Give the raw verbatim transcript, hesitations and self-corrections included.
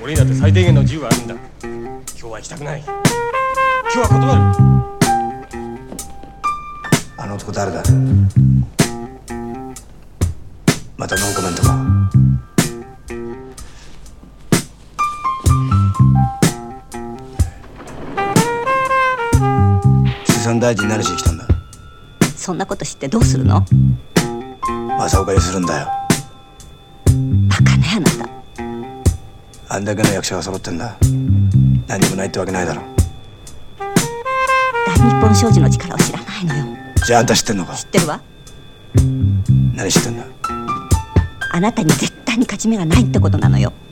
俺にだって最低限の自由はあるんだ。今日は行きたくない。今日は断る。 あの男誰だ？またノンコメントか？水産大臣に何しに来たんだ？ そんなこと知ってどうするの？ 正岡にするんだよ。 バカねあなた。 あんだけの役者が揃ってんだ。何にもないってわけないだろ。 大日本商事の力を知らないのよ。 じゃああんた知ってんのか？ 知ってるわ。 何知ってんだ？ あなたに絶対に勝ち目がないってことなのよ。